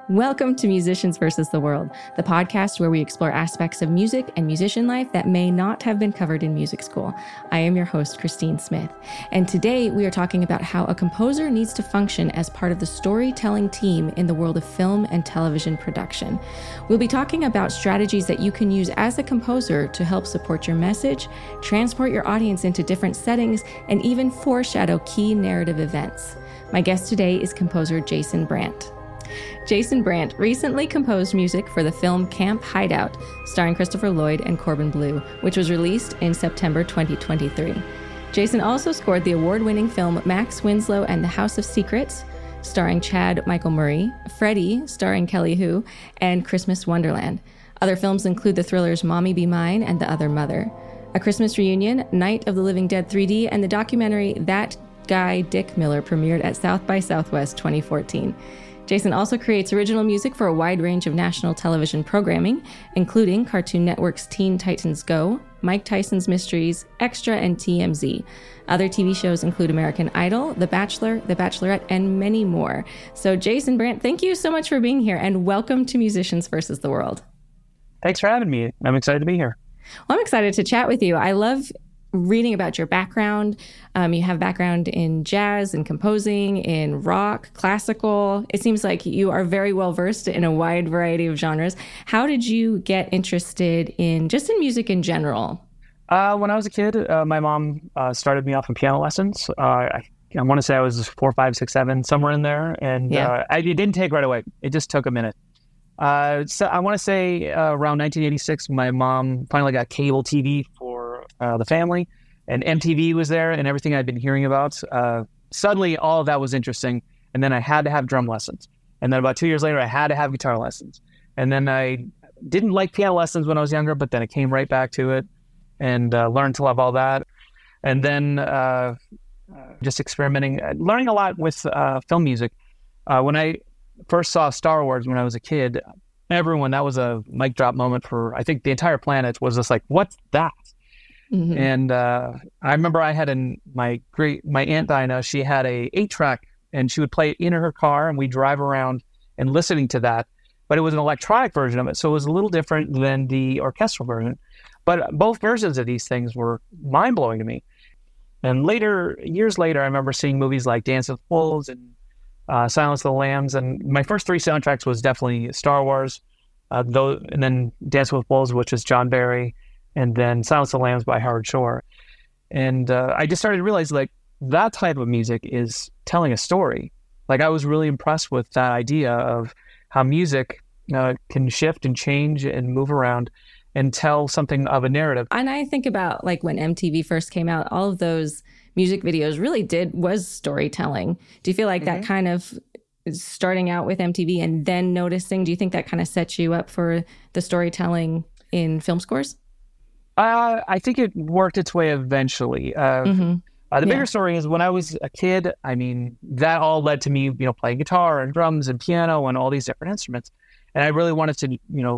Welcome to Musicians versus the World, the podcast where we explore aspects of music and musician life that may not have been covered in music school. I am your host, Christine Smith, and today we are talking about how a composer needs to function as part of the storytelling team in the world of film and television production. We'll be talking about strategies that you can use as a composer to help support your message, transport your audience into different settings, and even foreshadow key narrative events. My guest today is composer Jason Brandt. Jason Brandt recently composed music for the film Camp Hideout, starring Christopher Lloyd and Corbin Bleu, which was released in September 2023. Jason also scored the award-winning film Max Winslow and the House of Secrets, starring Chad Michael Murray, Freddie, starring Kelly Hu, and Christmas Wonderland. Other films include the thrillers Mommy Be Mine and The Other Mother, A Christmas Reunion, Night of the Living Dead 3D, and the documentary That Guy Dick Miller premiered at South by Southwest 2014. Jason also creates original music for a wide range of national television programming, including Cartoon Network's Teen Titans Go, Mike Tyson's Mysteries, Extra, and TMZ. Other TV shows include American Idol, The Bachelor, The Bachelorette, and many more. So Jason Brandt, thank you so much for being here, and welcome to Musicians versus the World. Thanks for having me. I'm excited to be here. Well, I'm excited to chat with you. I love reading about your background. You have background in jazz and composing, in rock, classical. It seems like you are very well versed in a wide variety of genres. How did you get interested in music in general? When I was a kid, my mom started me off in piano lessons. I want to say I was 4, 5, 6, 7, somewhere in there. And it didn't take right away. It just took a minute. So I want to say around 1986, my mom finally got cable TV for the family, and MTV was there, and everything I'd been hearing about. Suddenly, all of that was interesting, and then I had to have drum lessons. And then about 2 years later, I had to have guitar lessons. And then I didn't like piano lessons when I was younger, but then I came right back to it and learned to love all that. And then just experimenting, learning a lot with film music. When I first saw Star Wars when I was a kid, everyone, that was a mic drop moment for, I think, the entire planet. Was just like, what's that? Mm-hmm. And I remember I had my Aunt Dinah, she had a 8-track, and she would play it in her car, and we'd drive around and listening to that. But it was an electronic version of it, so it was a little different than the orchestral version. But both versions of these things were mind-blowing to me. And years later, I remember seeing movies like Dance with Wolves and Silence of the Lambs, and my first 3 soundtracks was definitely Star Wars, and then Dance with Wolves, which is John Barry, and then Silence of the Lambs by Howard Shore. And I just started to realize, like, that type of music is telling a story. Like, I was really impressed with that idea of how music can shift and change and move around and tell something of a narrative. And I think about, like, when MTV first came out, all of those music videos really was storytelling. Do you feel like that kind of starting out with MTV and then noticing, do you think that kind of sets you up for the storytelling in film scores? I think it worked its way eventually. The bigger story is when I was a kid, I mean, that all led to me, playing guitar and drums and piano and all these different instruments. And I really wanted to,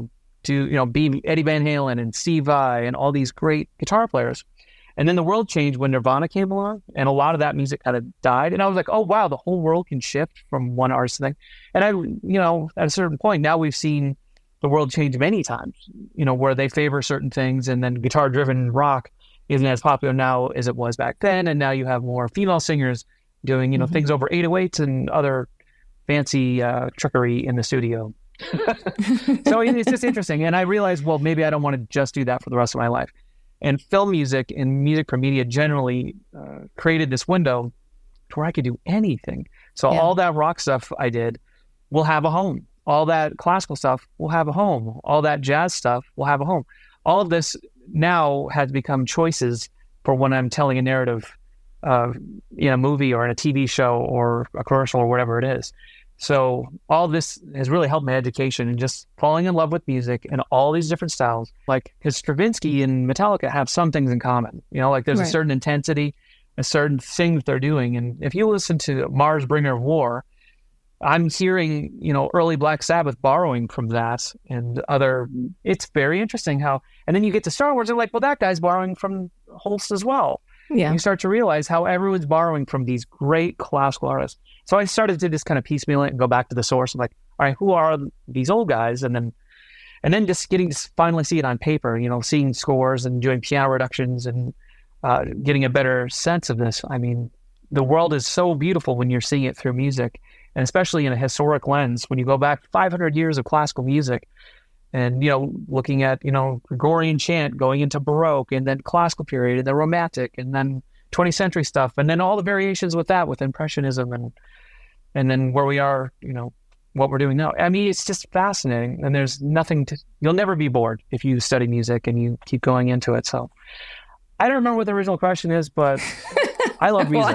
be Eddie Van Halen and Steve Vai and all these great guitar players. And then the world changed when Nirvana came along, and a lot of that music kind of died. And I was like, oh, wow, the whole world can shift from one artist thing. And at a certain point, now we've seen the world change many times, where they favor certain things, and then guitar-driven rock isn't as popular now as it was back then. And now you have more female singers doing, things over 808s and other fancy trickery in the studio. So it's just interesting. And I realized, well, maybe I don't want to just do that for the rest of my life. And film music and music for media generally created this window to where I could do anything. So all that rock stuff I did will have a home. All that classical stuff will have a home. All that jazz stuff will have a home. All of this now has become choices for when I'm telling a narrative in a movie or in a TV show or a commercial or whatever it is. So all this has really helped my education and just falling in love with music and all these different styles. Like, because Stravinsky and Metallica have some things in common. Like there's a certain intensity, a certain thing that they're doing. And if you listen to Mars, Bringer of War, I'm hearing, early Black Sabbath borrowing from that and other. It's very interesting how, and then you get to Star Wars, and like, well, that guy's borrowing from Holst as well. Yeah. You start to realize how everyone's borrowing from these great classical artists. So I started to just kind of piecemeal it and go back to the source. I'm like, all right, who are these old guys? And then just getting to finally see it on paper, seeing scores and doing piano reductions and getting a better sense of this. I mean, the world is so beautiful when you're seeing it through music, and especially in a historic lens. When you go back 500 years of classical music and, looking at, Gregorian chant going into Baroque and then classical period and then Romantic and then 20th century stuff. And then all the variations with that, with Impressionism and then where we are, what we're doing now. I mean, it's just fascinating, and there's you'll never be bored if you study music and you keep going into it. So I don't remember what the original question is, but I love music.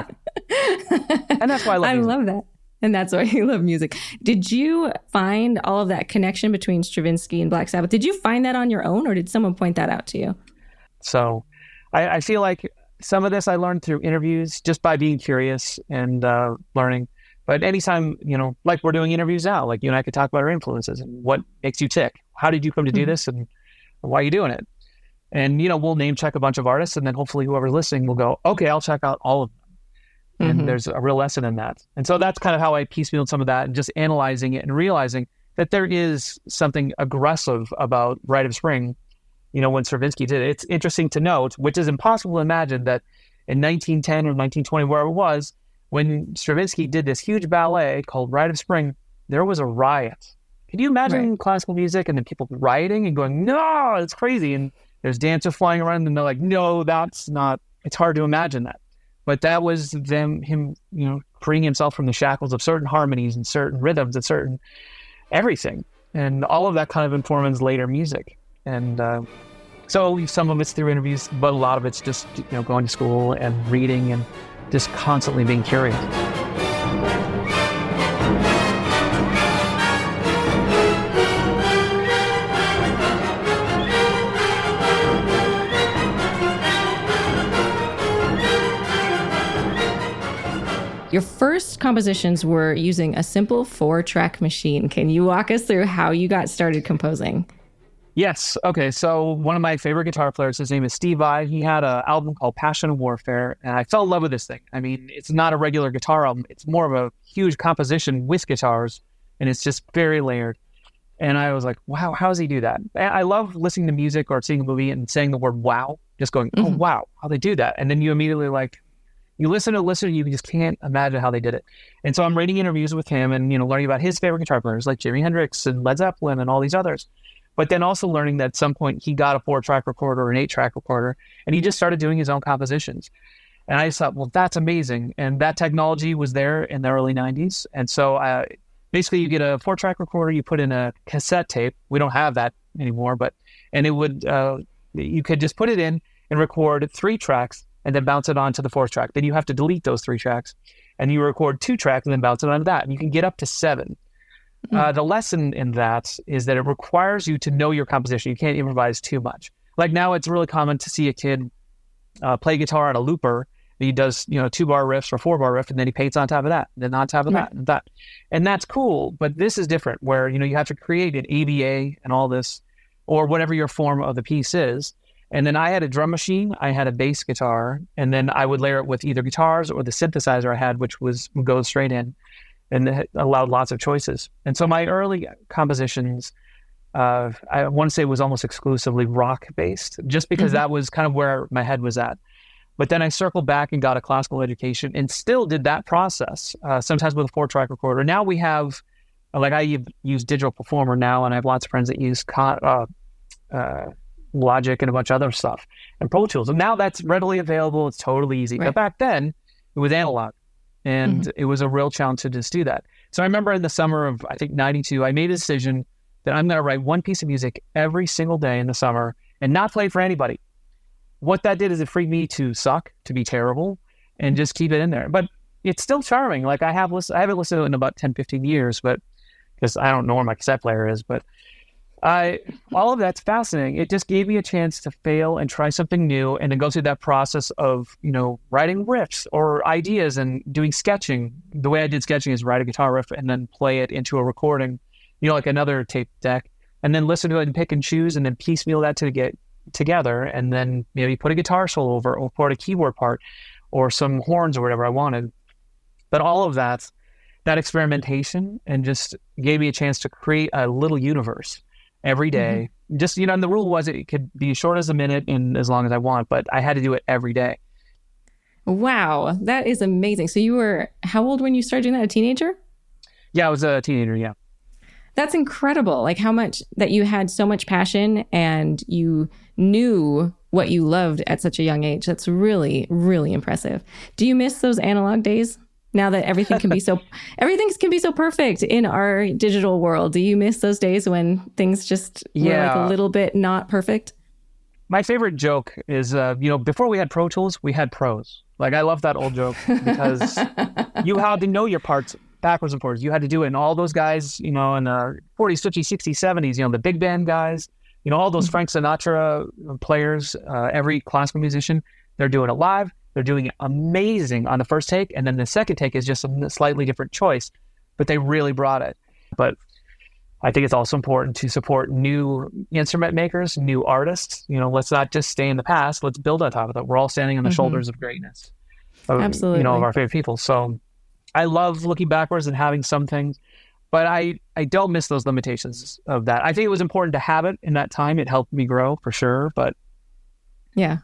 And that's why I love music. I love that. And that's why you love music. Did you find all of that connection between Stravinsky and Black Sabbath? Did you find that on your own, or did someone point that out to you? So I feel like some of this I learned through interviews, just by being curious and learning. But anytime, like we're doing interviews now, like you and I could talk about our influences and what makes you tick. How did you come to do this, and why are you doing it? And, we'll name check a bunch of artists, and then hopefully whoever's listening will go, okay, I'll check out all of them. And there's a real lesson in that. And so that's kind of how I piecemealed some of that, and just analyzing it and realizing that there is something aggressive about Rite of Spring, when Stravinsky did it. It's interesting to note, which is impossible to imagine, that in 1910 or 1920, wherever it was, when Stravinsky did this huge ballet called Rite of Spring, there was a riot. Can you imagine classical music and then people rioting and going, no, it's crazy. And there's dancers flying around and they're like, no, that's not, it's hard to imagine that. But that was him, freeing himself from the shackles of certain harmonies and certain rhythms and certain everything. And all of that kind of informs later music. And so some of it's through interviews, but a lot of it's just, going to school and reading and just constantly being curious. Your first compositions were using a simple 4-track machine. Can you walk us through how you got started composing? Yes. Okay. So one of my favorite guitar players, his name is Steve Vai. He had an album called Passion and Warfare, and I fell in love with this thing. I mean, it's not a regular guitar album. It's more of a huge composition with guitars, and it's just very layered. And I was like, wow, how does he do that? I love listening to music or seeing a movie and saying the word wow, just going, oh, wow, how they do that. And then you immediately you listen, you just can't imagine how they did it. And so I'm reading interviews with him and, learning about his favorite guitar players like Jimi Hendrix and Led Zeppelin and all these others. But then also learning that at some point he got a 4-track recorder or an 8-track recorder, and he just started doing his own compositions. And I just thought, well, that's amazing. And that technology was there in the early 90s. And so basically you get a 4-track recorder, you put in a cassette tape. We don't have that anymore, and it would, you could just put it in and record 3 tracks and then bounce it onto the 4th track. Then you have to delete those 3 tracks and you record 2 tracks and then bounce it onto that. And you can get up to 7. The lesson in that is that it requires you to know your composition. You can't improvise too much. Like now it's really common to see a kid play guitar on a looper. He does, 2-bar riffs or 4-bar riff, and then he paints on top of that, and then on top of that, and that. And that's cool, but this is different where, you have to create an ABA and all this, or whatever your form of the piece is. And then I had a drum machine, I had a bass guitar, and then I would layer it with either guitars or the synthesizer I had, which would go straight in. And it allowed lots of choices. And so my early compositions, I want to say was almost exclusively rock-based, just because that was kind of where my head was at. But then I circled back and got a classical education and still did that process, sometimes with a 4-track recorder. Now we have, I use Digital Performer now, and I have lots of friends that use Logic and a bunch of other stuff, and Pro Tools. And now that's readily available. It's totally easy. Right. But back then, it was analog. And it was a real challenge to just do that. So I remember in the summer of, I think, 92, I made a decision that I'm going to write one piece of music every single day in the summer and not play it for anybody. What that did is it freed me to suck, to be terrible, and just keep it in there. But it's still charming. Like I haven't listened to it in about 10, 15 years, but because I don't know where my cassette player is, but all of that's fascinating. It just gave me a chance to fail and try something new, and then go through that process of, writing riffs or ideas and doing sketching. The way I did sketching is write a guitar riff and then play it into a recording, like another tape deck, and then listen to it and pick and choose and then piecemeal that to get together and then maybe put a guitar solo over or put a keyboard part or some horns or whatever I wanted. But all of that experimentation and just gave me a chance to create a little universe every day. Just, and the rule was it could be as short as a minute and as long as I want, but I had to do it every day. Wow, that is amazing. So you were how old when you started doing that? A teenager? Yeah, I was a teenager, yeah. That's incredible. Like how much that you had so much passion and you knew what you loved at such a young age. That's really, really impressive. Do you miss those analog days now that everything can be so perfect in our digital world? Do you miss those days when things just were like a little bit not perfect? My favorite joke is, before we had Pro Tools, we had pros. Like I love that old joke because you had to know your parts backwards and forwards. You had to do it. And all those guys, in the 40s, 50s, 60s, 70s, the big band guys, all those Frank Sinatra players, every classical musician, they're doing it live. They're doing it amazing on the first take. And then the second take is just a slightly different choice, but they really brought it. But I think it's also important to support new instrument makers, new artists. Let's not just stay in the past. Let's build on top of that. We're all standing on the shoulders of greatness. Absolutely. Of our favorite people. So I love looking backwards and having some things, but I don't miss those limitations of that. I think it was important to have it in that time. It helped me grow for sure, but yeah.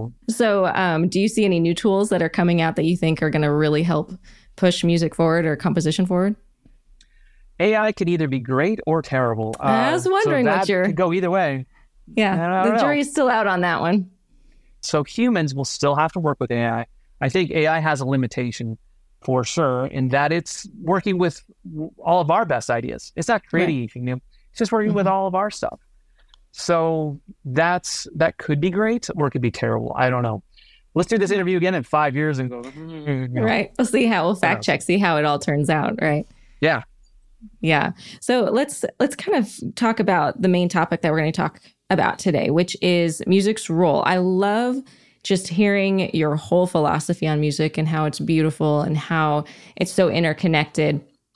So do you see any new tools that are coming out that you think are going to really help push music forward or composition forward? AI could either be great or terrible. I was wondering what could go either way. Yeah, the jury's still out on that one. So humans will still have to work with AI. I think AI has a limitation for sure in that it's working with all of our best ideas. It's not creating anything new. It's just working with all of our stuff. So that could be great or it could be terrible. I don't know. Let's do this interview again in 5 years and go. Right. We'll fact check, see how it all turns out. Right. Yeah. Yeah. So let's kind of talk about the main topic that we're going to talk about today, which is music's role. I love just hearing your whole philosophy on music and how it's beautiful and how it's so interconnected.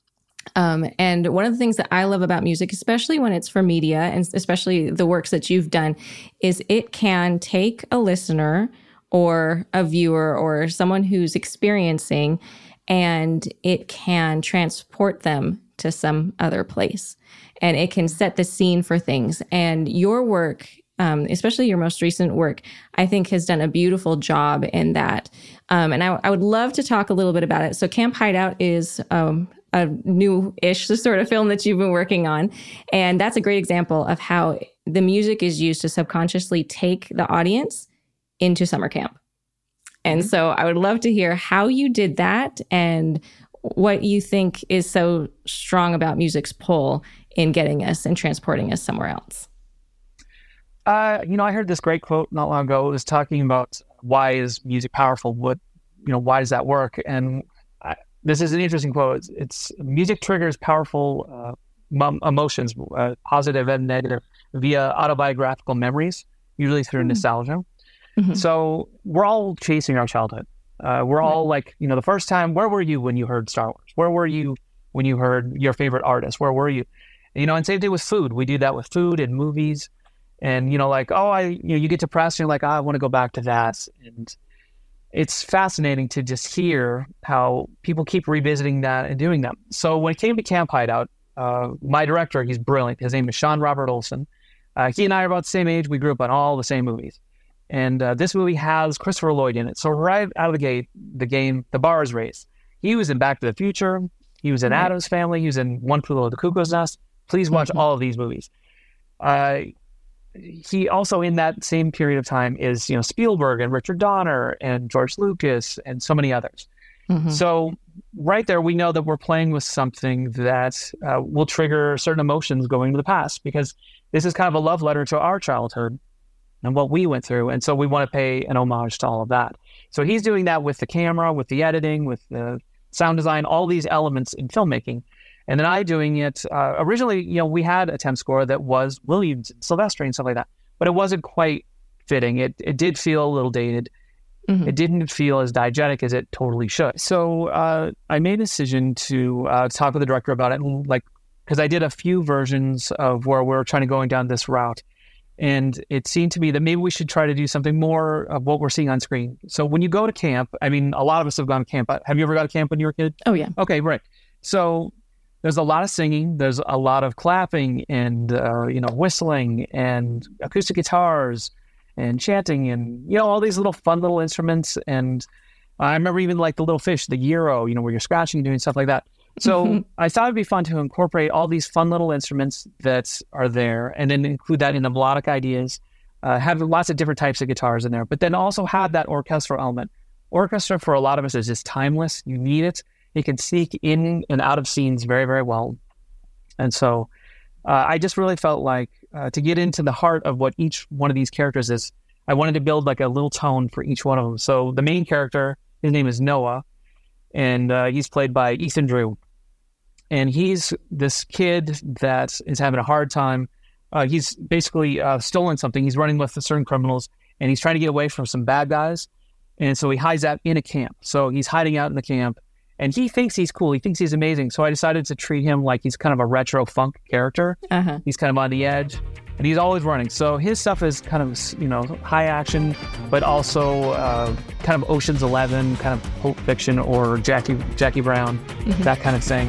And one of the things that I love about music, especially when it's for media and especially the works that you've done, is it can take a listener or a viewer or someone who's experiencing, and it can transport them to some other place. And it can set the scene for things. And your work, especially your most recent work, I think has done a beautiful job in that. And I would love to talk a little bit about it. So Camp Hideout is a new-ish sort of film that you've been working on. And that's a great example of how the music is used to subconsciously take the audience into summer camp. And so I would love to hear how you did that and what you think is so strong about music's pull in getting us and transporting us somewhere else. I heard this great quote not long ago. It was talking about why is music powerful? Why does that work? And this is an interesting quote. It's music triggers powerful emotions, positive and negative, via autobiographical memories, usually through nostalgia. Mm-hmm. So we're all chasing our childhood. We're all like, the first time, where were you when you heard Star Wars? Where were you when you heard your favorite artist? Where were you? And same thing with food. We do that with food and movies. And, you get depressed and you're like, I want to go back to that. And it's fascinating to just hear how people keep revisiting that and doing that. So when it came to Camp Hideout, my director, he's brilliant. His name is Sean Robert Olson. He and I are about the same age. We grew up on all the same movies. And this movie has Christopher Lloyd in it. So right out of the gate, the bar is raised. He was in Back to the Future. He was in Addams Family. He was in One Flew Over the Cuckoo's Nest. Please watch all of these movies. He also, in that same period of time, is Spielberg and Richard Donner and George Lucas and so many others. Mm-hmm. So right there, we know that we're playing with something that will trigger certain emotions going to the past, because this is kind of a love letter to our childhood and what we went through. And so we want to pay an homage to all of that. So he's doing that with the camera, with the editing, with the sound design, all these elements in filmmaking. And then I doing it, originally, we had a temp score that was Williams and Silvestri and stuff like that, but it wasn't quite fitting. It did feel a little dated. Mm-hmm. It didn't feel as diegetic as it totally should. So I made a decision to talk with the director about it, because I did a few versions of where we were trying to going down this route. And it seemed to me that maybe we should try to do something more of what we're seeing on screen. So when you go to camp, I mean, a lot of us have gone to camp. Have you ever gone to camp when you were a kid? Oh, yeah. Okay, right. So there's a lot of singing. There's a lot of clapping and, whistling and acoustic guitars and chanting and, all these little fun little instruments. And I remember even like the little fish, the gyro, where you're scratching and doing stuff like that. So I thought it'd be fun to incorporate all these fun little instruments that are there and then include that in the melodic ideas, have lots of different types of guitars in there, but then also have that orchestral element. Orchestra for a lot of us is just timeless. You need it. It can sneak in and out of scenes very, very well. And so I just really felt like to get into the heart of what each one of these characters is, I wanted to build like a little tone for each one of them. So the main character, his name is Noah, and he's played by Ethan Drew. And he's this kid that is having a hard time. He's basically stolen something. He's running with certain criminals, and he's trying to get away from some bad guys. And so he hides out in a camp. So he's hiding out in the camp, and he thinks he's cool. He thinks he's amazing. So I decided to treat him like he's kind of a retro funk character. Uh-huh. He's kind of on the edge, and he's always running. So his stuff is kind of, high action, but also kind of Ocean's 11, kind of Pulp Fiction or Jackie Brown, that kind of thing.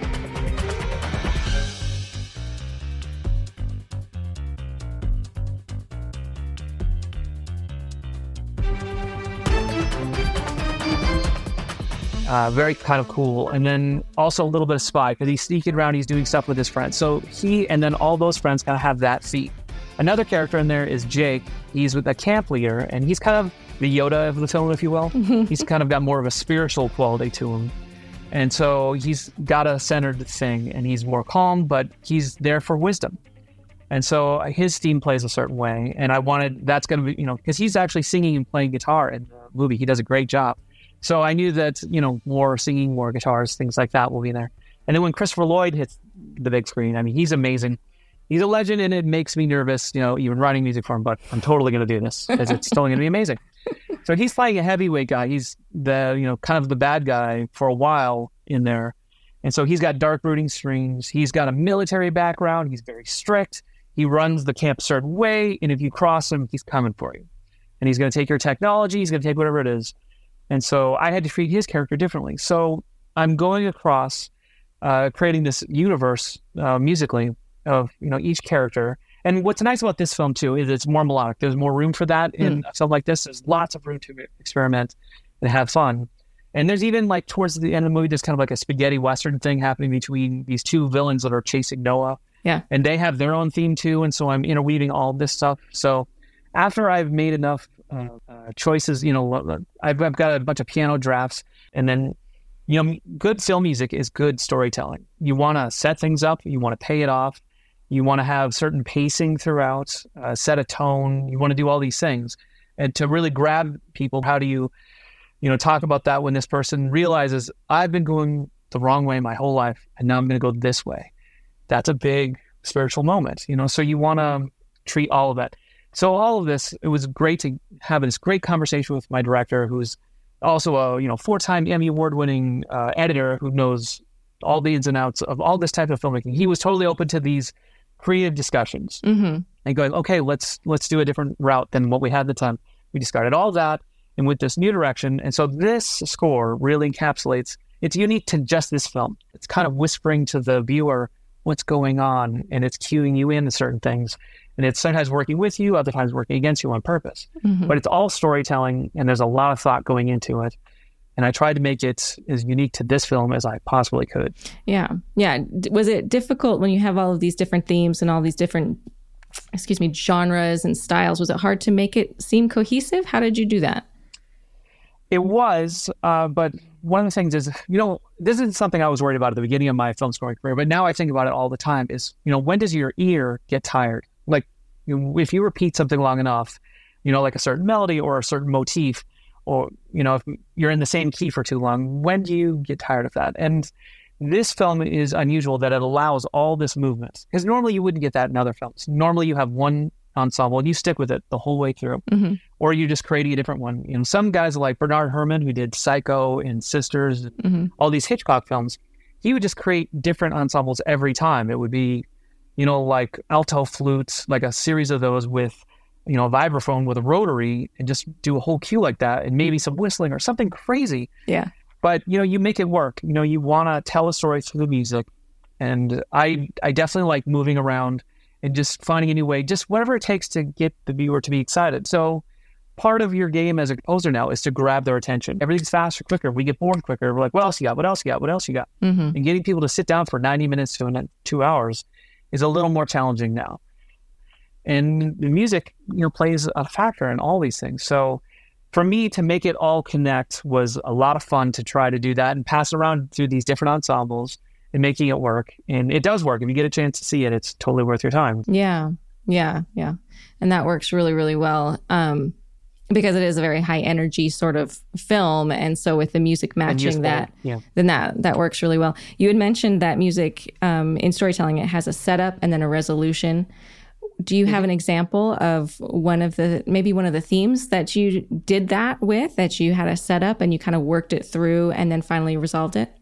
Very kind of cool. And then also a little bit of spy because he's sneaking around, he's doing stuff with his friends. So he and then all those friends kind of have that theme. Another character in there is Jake. He's with a camp leader, and he's kind of the Yoda of the film, if you will. He's kind of got more of a spiritual quality to him. And so he's got a centered thing, and he's more calm, but he's there for wisdom. And so his theme plays a certain way. And I wanted, that's going to be, because he's actually singing and playing guitar in the movie. He does a great job. So I knew that, more singing, more guitars, things like that will be there. And then when Christopher Lloyd hits the big screen, I mean, he's amazing. He's a legend, and it makes me nervous, even writing music for him, but I'm totally going to do this because it's totally going to be amazing. So he's playing a heavyweight guy. He's the, kind of the bad guy for a while in there. And so he's got dark brooding strings. He's got a military background. He's very strict. He runs the camp a certain way. And if you cross him, he's coming for you. And he's going to take your technology. He's going to take whatever it is. And so I had to treat his character differently. So I'm going across creating this universe musically of, each character. And what's nice about this film, too, is it's more melodic. There's more room for that in something like this. There's lots of room to experiment and have fun. And there's even, like, towards the end of the movie, there's kind of like a spaghetti Western thing happening between these two villains that are chasing Noah. Yeah. And they have their own theme, too. And so I'm interweaving all this stuff. So after I've made enough choices, I've got a bunch of piano drafts, and then, good film music is good storytelling. You want to set things up, you want to pay it off, you want to have certain pacing throughout, set a tone, you want to do all these things. And to really grab people, how do you, talk about that when this person realizes, I've been going the wrong way my whole life, and now I'm going to go this way. That's a big spiritual moment, so you want to treat all of that. So all of this, it was great to have this great conversation with my director, who's also a 4-time Emmy Award-winning editor who knows all the ins and outs of all this type of filmmaking. He was totally open to these creative discussions and going, okay, let's do a different route than what we had at the time. We discarded all that and with this new direction. And so this score really encapsulates, it's unique to just this film. It's kind of whispering to the viewer what's going on, and it's cueing you into certain things. And it's sometimes working with you, other times working against you on purpose. But it's all storytelling, and there's a lot of thought going into it. And I tried to make it as unique to this film as I possibly could. Yeah. Yeah. Was it difficult when you have all of these different themes and all these different, genres and styles? Was it hard to make it seem cohesive? How did you do that? It was, but one of the things is, this isn't something I was worried about at the beginning of my film scoring career, but now I think about it all the time is, when does your ear get tired? Like, if you repeat something long enough, like a certain melody or a certain motif, or, if you're in the same key for too long, when do you get tired of that? And this film is unusual that it allows all this movement, because normally you wouldn't get that in other films. Normally you have one ensemble and you stick with it the whole way through, or you're just creating a different one. Some guys like Bernard Herrmann, who did Psycho and Sisters, and all these Hitchcock films, he would just create different ensembles every time. It would be, like alto flutes, like a series of those with, a vibraphone with a rotary, and just do a whole cue like that, and maybe some whistling or something crazy. Yeah. But, you make it work. You want to tell a story through the music. And I definitely like moving around and just finding a new way, just whatever it takes to get the viewer to be excited. So part of your game as a composer now is to grab their attention. Everything's faster, quicker. We get bored quicker. We're like, what else you got? What else you got? What else you got? Mm-hmm. And getting people to sit down for 90 minutes to 2 hours is a little more challenging now. And the music, plays a factor in all these things. So for me to make it all connect was a lot of fun to try to do that and pass around through these different ensembles and making it work. And it does work. If you get a chance to see it, it's totally worth your time. Yeah. And that works really, really well. Because it is a very high energy sort of film. And so with the music matching that, then that works really well. You had mentioned that music in storytelling, it has a setup and then a resolution. Do you have an example of one of the themes that you did that with, that you had a setup and you kind of worked it through and then finally resolved it?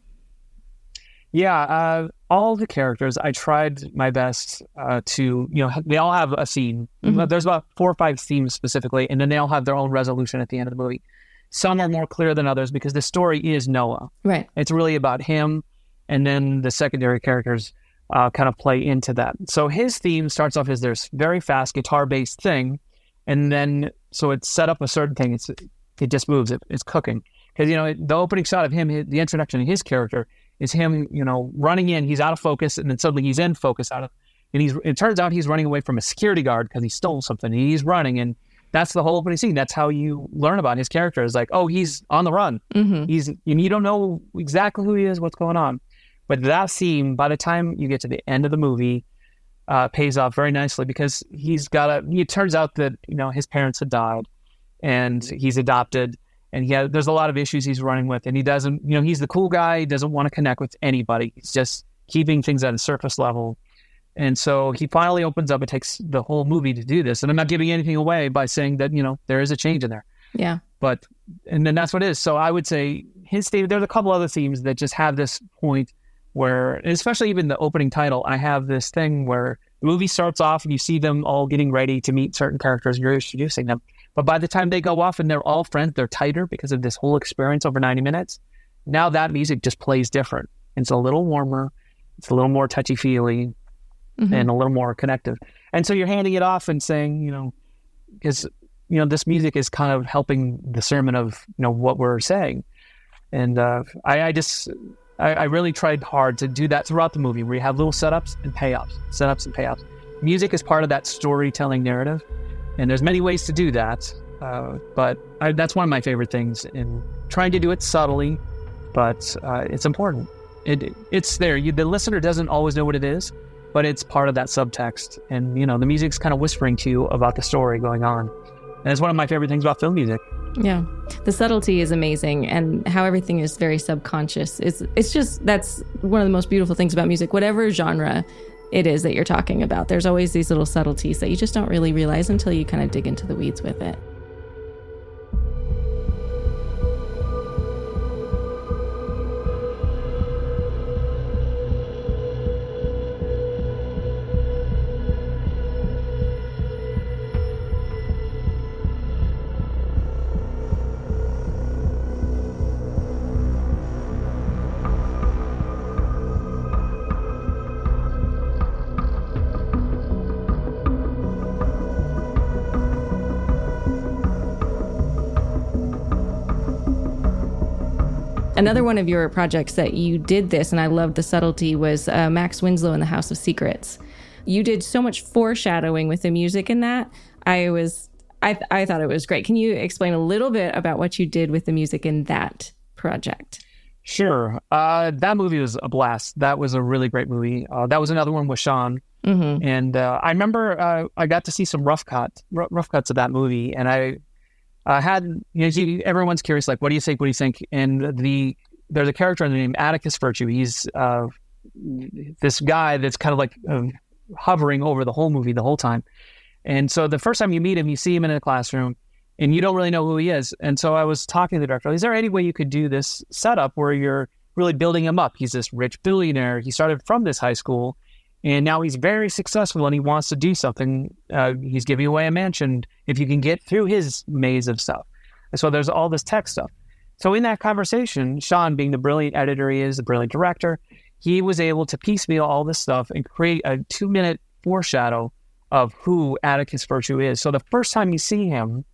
Yeah, all the characters, I tried my best to, they all have a scene. Mm-hmm. There's about 4 or 5 themes specifically, and then they all have their own resolution at the end of the movie. Some are more clear than others because the story is Noah. Right. It's really about him, and then the secondary characters kind of play into that. So his theme starts off as this very fast guitar-based thing, and then, so it's set up a certain thing. It just moves. It's cooking. Because, the opening shot of him, the introduction of his character, is him, running in. He's out of focus, and then suddenly he's in focus and it turns out he's running away from a security guard because he stole something. And he's running, and that's the whole opening scene. That's how you learn about his character. Is like, oh, he's on the run. Mm-hmm. You don't know exactly who he is, what's going on. But that theme, by the time you get to the end of the movie, pays off very nicely because it turns out that, his parents had died and he's adopted. And there's a lot of issues he's running with, and he doesn't, he's the cool guy. He doesn't want to connect with anybody. He's just keeping things at a surface level. And so he finally opens up. It takes the whole movie to do this. And I'm not giving anything away by saying that, there is a change in there. Yeah. And then that's what it is. So I would say his theme, there's a couple other themes that just have this point where, especially even the opening title, I have this thing where the movie starts off and you see them all getting ready to meet certain characters. You're introducing them. But by the time they go off and they're all friends, they're tighter because of this whole experience over 90 minutes. Now that music just plays different. It's a little warmer. It's a little more touchy-feely and a little more connective. And so you're handing it off and saying, because, this music is kind of helping the sermon of, what we're saying. And I really tried hard to do that throughout the movie, where you have little setups and payoffs. Music is part of that storytelling narrative. And there's many ways to do that, but that's one of my favorite things in trying to do it subtly, but it's important. It's there. The listener doesn't always know what it is, but it's part of that subtext. And, the music's kind of whispering to you about the story going on. And it's one of my favorite things about film music. Yeah. The subtlety is amazing, and how everything is very subconscious. That's one of the most beautiful things about music, whatever genre it is that you're talking about. There's always these little subtleties that you just don't really realize until you kind of dig into the weeds with it. Another one of your projects that you did this, and I loved the subtlety, was Max Winslow in the House of Secrets. You did so much foreshadowing with the music in that. I thought it was great. Can you explain a little bit about what you did with the music in that project? Sure. That movie was a blast. That was a really great movie. That was another one with Sean. Mm-hmm. And I remember I got to see some rough cuts of that movie, and I had, everyone's curious, like, what do you think? What do you think? And there's a character named Atticus Virtue. He's this guy that's kind of like hovering over the whole movie the whole time. And so the first time you meet him, you see him in a classroom, and you don't really know who he is. And so I was talking to the director, is there any way you could do this setup where you're really building him up? He's this rich billionaire. He started from this high school, And now he's very successful and he wants to do something. He's giving away a mansion if you can get through his maze of stuff. And so there's all this tech stuff. So in that conversation, Sean, being the brilliant editor he is, the brilliant director, he was able to piecemeal all this stuff and create a 2-minute foreshadow of who Atticus Virtue is. So the first time you see him,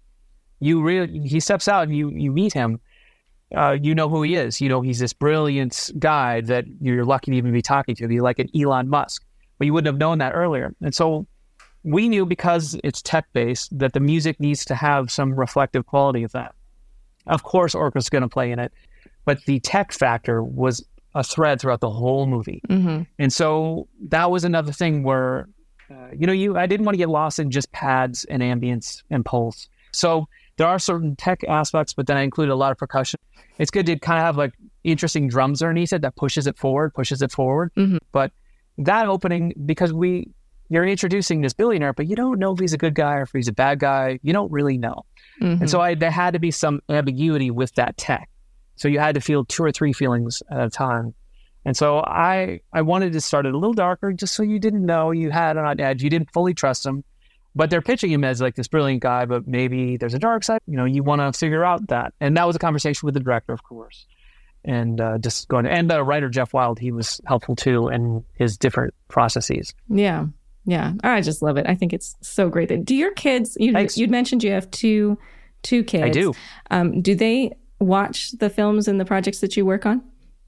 he steps out and you meet him. You know who he is. You know he's this brilliant guy that you're lucky to even be talking to. He's like an Elon Musk. But you wouldn't have known that earlier. And so we knew, because it's tech-based, that the music needs to have some reflective quality of that. Of course, orchestra's going to play in it, but the tech factor was a thread throughout the whole movie. Mm-hmm. And so that was another thing where, I didn't want to get lost in just pads and ambience and pulse. So there are certain tech aspects, but then I included a lot of percussion. It's good to kind of have like interesting drums underneath it that pushes it forward. Mm-hmm. But that opening, because you're introducing this billionaire, but you don't know if he's a good guy or if he's a bad guy. You don't really know. Mm-hmm. And so there had to be some ambiguity with that tech. So you had to feel 2 or 3 feelings at a time. And so I wanted to start it a little darker, just so you didn't know you had on edge. You didn't fully trust him, but they're pitching him as like this brilliant guy, but maybe there's a dark side. You want to figure out that. And that was a conversation with the director, of course. And and the writer, Jeff Wild, he was helpful too in his different processes. Yeah. Yeah. I just love it. I think it's so great. Do your kids, you'd mentioned you have two kids. I do. Do they watch the films and the projects that you work on?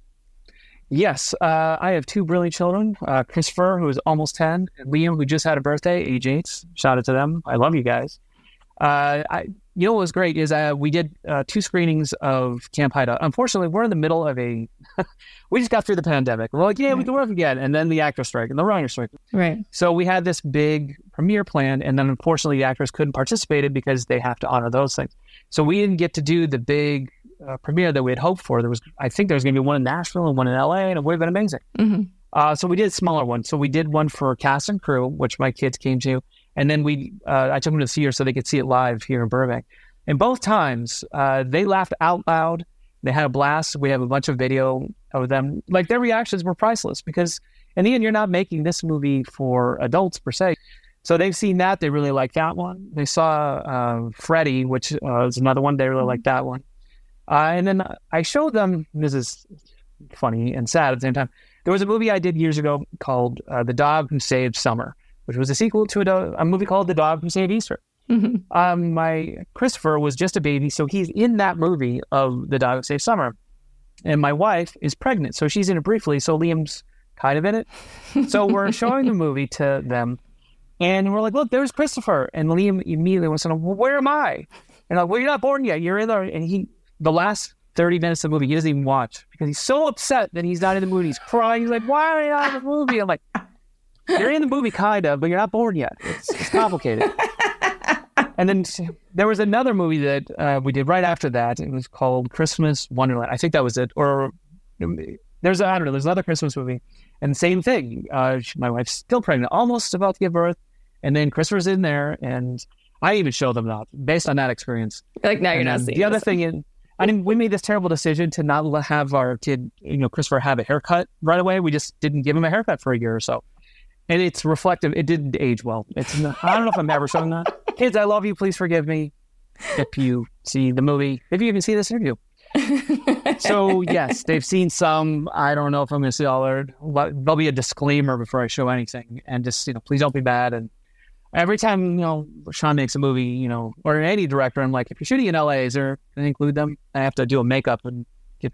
Yes. I have 2 brilliant children, Christopher, who is almost 10, and Liam, who just had a birthday, age 8. Shout out to them. I love you guys. What was great is we did 2 screenings of Camp Hideout. Unfortunately, we're in the middle of we just got through the pandemic. We're like, yeah, we can work again. And then the actor strike and the writer strike. Right. So we had this big premiere plan. And then unfortunately, the actors couldn't participate because they have to honor those things. So we didn't get to do the big premiere that we had hoped for. I think there was going to be one in Nashville and one in LA, and it would have been amazing. Mm-hmm. So we did a smaller one. So we did one for cast and crew, which my kids came to. And then I took them to the theater so they could see it live here in Burbank. And both times, they laughed out loud. They had a blast. We have a bunch of video of them. Like, their reactions were priceless, because in the end, you're not making this movie for adults per se. So they've seen that. They really like that one. They saw Freddie, which is another one. They really like that one. And then I showed them, this is funny and sad at the same time, there was a movie I did years ago called The Dog Who Saved Summer, which was a sequel to a movie called The Dog Who Saved Easter. Mm-hmm. My Christopher was just a baby, so he's in that movie of The Dog Who Saved Summer. And my wife is pregnant, so she's in it briefly, so Liam's kind of in it. So we're showing the movie to them, and we're like, look, there's Christopher. And Liam immediately wants to know, well, where am I? And I'm like, well, you're not born yet. You're in there. And the last 30 minutes of the movie, he doesn't even watch, because he's so upset that he's not in the movie. He's crying. He's like, why are you not in the movie? I'm like, you're in the movie, kind of, but you're not born yet. It's complicated. And then there was another movie that we did right after that. It was called Christmas Wonderland. I think that was it. Or there's another Christmas movie. And same thing. My wife's still pregnant, almost about to give birth. And then Christopher's in there. And I even showed them that based on that experience. Like, now you're not seeing the other thing is, we made this terrible decision to not have our kid, Christopher, have a haircut right away. We just didn't give him a haircut for a year or so. And it's reflective. It didn't age well. I don't know if I'm ever showing that. Kids, I love you. Please forgive me if you see the movie, if you even see this interview. So, yes, they've seen some. I don't know if I'm going to see all of it. There'll be a disclaimer before I show anything. And just, please don't be bad. And every time, Sean makes a movie, or any director, I'm like, if you're shooting in LA, is there going to include them? I have to do a makeup and get...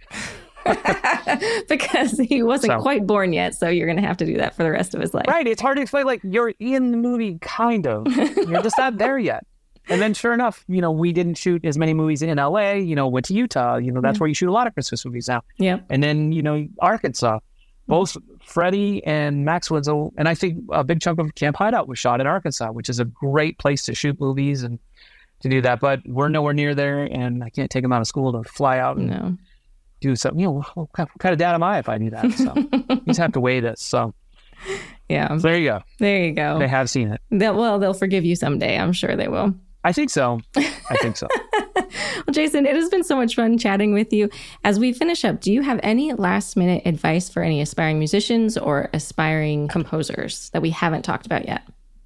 Because he wasn't quite born yet, so you're going to have to do that for the rest of his life. Right. It's hard to explain, like, you're in the movie, kind of. You're just not there yet. And then sure enough, we didn't shoot as many movies in LA, went to Utah, that's where you shoot a lot of Christmas movies now. Yeah. And then, Arkansas. Both Freddie and Max Winslow, and I think a big chunk of Camp Hideout was shot in Arkansas, which is a great place to shoot movies and to do that. But we're nowhere near there, and I can't take them out of school to fly out and do something. What kind of dad am I if I do that? So you just have to weigh this. So yeah, so there you go. There you go. They have seen it. They'll forgive you someday. I'm sure they will. I think so. Well, Jason, it has been so much fun chatting with you. As we finish up, do you have any last minute advice for any aspiring musicians or aspiring composers that we haven't talked about yet?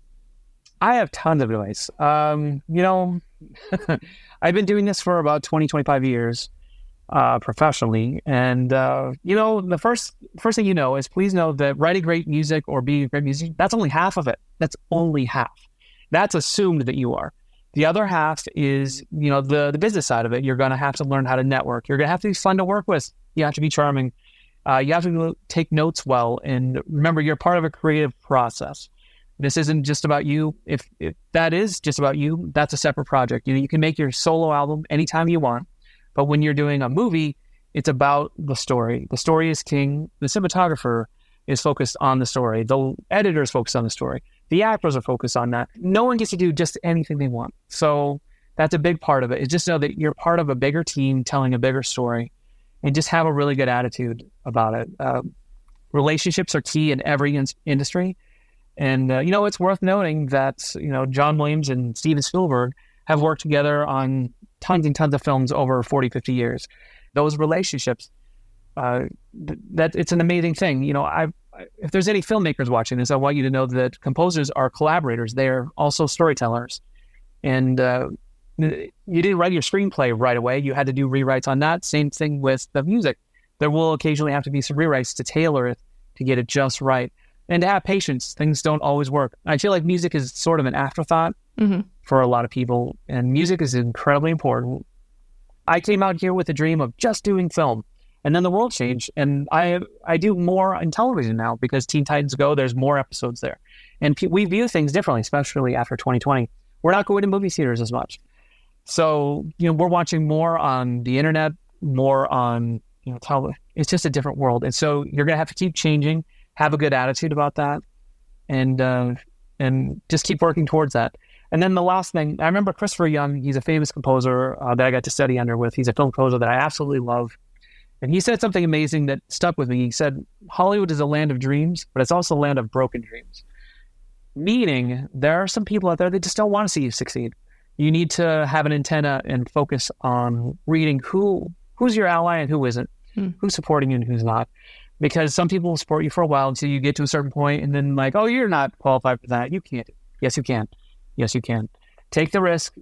I have tons of advice. I've been doing this for about 20, 25 years professionally. And, the first thing is please know that writing great music or being a great musician, that's only half of it. That's only half. That's assumed that you are. The other half is, the business side of it. You're going to have to learn how to network. You're going to have to be fun to work with. You have to be charming. You have to take notes well. And remember, you're part of a creative process. This isn't just about you. If that is just about you, that's a separate project. You can make your solo album anytime you want. But when you're doing a movie, it's about the story. The story is king. The cinematographer is focused on the story. The editor is focused on the story. The actors are focused on that. No one gets to do just anything they want. So that's a big part of it. Is just know that you're part of a bigger team telling a bigger story, and just have a really good attitude about it. Relationships are key in every industry. And, it's worth noting that, John Williams and Steven Spielberg have worked together on tons and tons of films over 40, 50 years. Those relationships, that it's an amazing thing. If there's any filmmakers watching this, I want you to know that composers are collaborators. They're also storytellers. And you didn't write your screenplay right away. You had to do rewrites on that. Same thing with the music. There will occasionally have to be some rewrites to tailor it, to get it just right. And to have patience. Things don't always work. I feel like music is sort of an afterthought for a lot of people, and music is incredibly important. I came out here with a dream of just doing film, and then the world changed, and I do more in television now because Teen Titans Go, there's more episodes there. And we view things differently, especially after 2020. We're not going to movie theaters as much. So, we're watching more on the internet, more on, television. It's just a different world. And so you're going to have to keep changing. Have a good attitude about that, and just keep working towards that. And then the last thing, I remember Christopher Young. He's a famous composer that I got to study under with. He's a film composer that I absolutely love. And he said something amazing that stuck with me. He said, Hollywood is a land of dreams, but it's also a land of broken dreams. Meaning, there are some people out there that just don't want to see you succeed. You need to have an antenna and focus on reading who's your ally and who isn't, who's supporting you and who's not. Because some people will support you for a while until you get to a certain point, and then you're not qualified for that. You can't. Yes, you can. Yes, you can. Take the risk.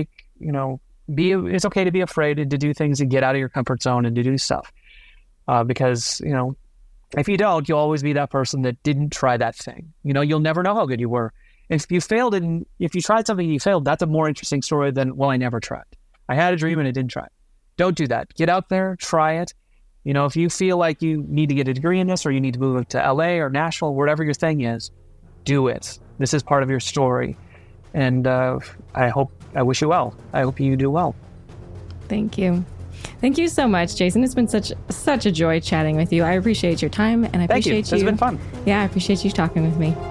It's okay to be afraid and to do things and get out of your comfort zone and to do stuff. Because, if you don't, you'll always be that person that didn't try that thing. You'll never know how good you were. If you failed and if you tried something and you failed, that's a more interesting story than, I never tried. I had a dream and I didn't try it. Don't do that. Get out there, try it. If you feel like you need to get a degree in this, or you need to move to LA or Nashville, whatever your thing is, do it. This is part of your story. And I wish you well. I hope you do well. Thank you. Thank you so much, Jason. It's been such a joy chatting with you. I appreciate your time, and I appreciate you. It's been fun. Yeah, I appreciate you talking with me.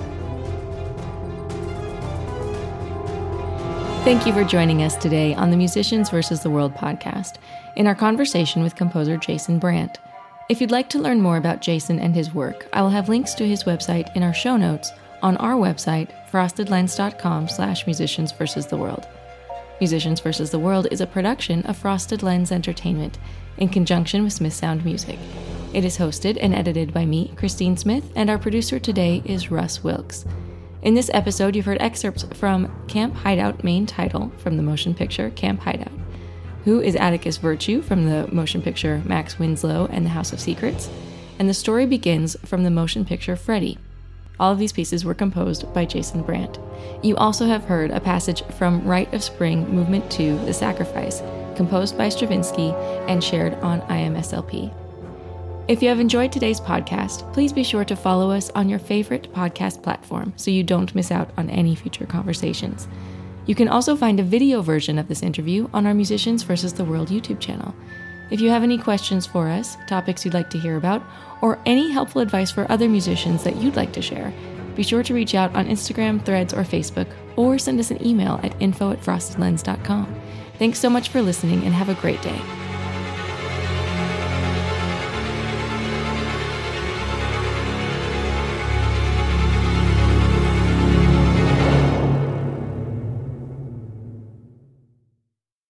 Thank you for joining us today on the Musicians vs. the World podcast in our conversation with composer Jason Brandt. If you'd like to learn more about Jason and his work, I will have links to his website in our show notes on our website, frostedlens.com/musicians vs. the world. Musicians vs. the World is a production of Frosted Lens Entertainment in conjunction with Smith Sound Music. It is hosted and edited by me, Christine Smith, and our producer today is Russ Wilkes. In this episode, you've heard excerpts from Camp Hideout main title from the motion picture Camp Hideout. Who is Atticus Virtue from the motion picture Max Winslow and the House of Secrets? And the story begins from the motion picture Freddie. All of these pieces were composed by Jason Brandt. You also have heard a passage from Rite of Spring Movement 2, The Sacrifice, composed by Stravinsky and shared on IMSLP. If you have enjoyed today's podcast, please be sure to follow us on your favorite podcast platform so you don't miss out on any future conversations. You can also find a video version of this interview on our Musicians vs. the World YouTube channel. If you have any questions for us, topics you'd like to hear about, or any helpful advice for other musicians that you'd like to share, be sure to reach out on Instagram, Threads, or Facebook, or send us an email at info@frostedlens.com. Thanks so much for listening and have a great day.